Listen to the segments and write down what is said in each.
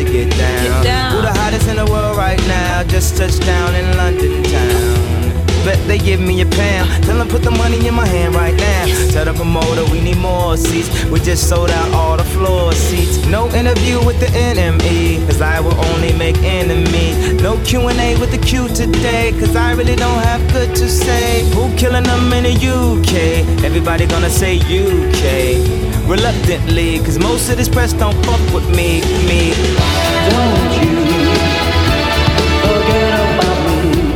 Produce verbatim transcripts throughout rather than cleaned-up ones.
to get down. Get down. Who the hottest in the world right now? Just touched down in London town. Bet they give me a pound. Tell them put the money in my hand right now. Yes. Tell the promoter we need more seats. We just sold out all the floor seats. No interview with the enemy, cause I will only make enemies. No Q and A with the Q today, cause I really don't have good to say. Who killing them in the U K? Everybody gonna say U K. Reluctantly, cause most of this press don't fuck with me, me. Don't you forget about me.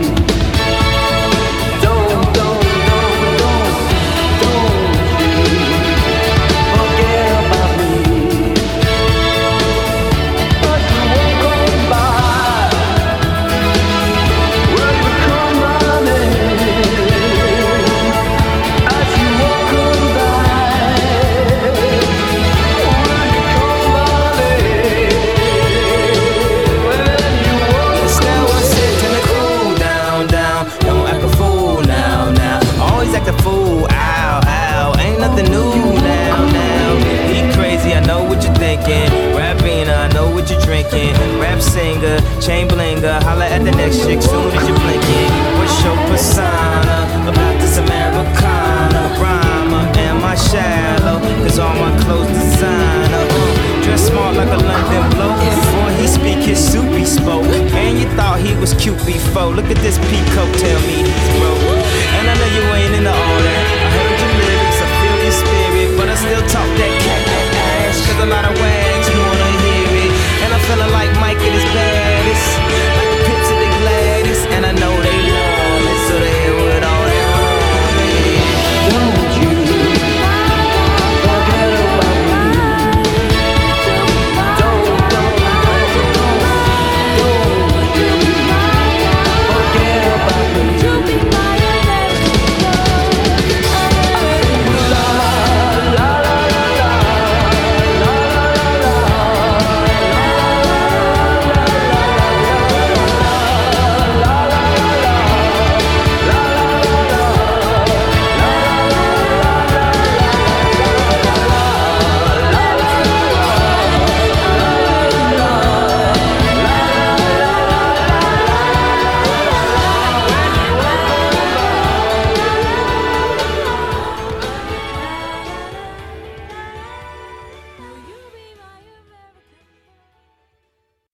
Act a fool, ow, ow, ain't nothing new now, now. He crazy, I know what you're thinking. Rappina, I know what you're drinking. Rap singer, chain blinger, holla at the next chick soon as you're blinking. What's your persona about this Americana? Rhymer, am I shallow? Cause all my clothes designer. Dress smart like a London bloke. Before he speak his soup he spoke. And you thought he was cute before. Look at this peacoat, tell me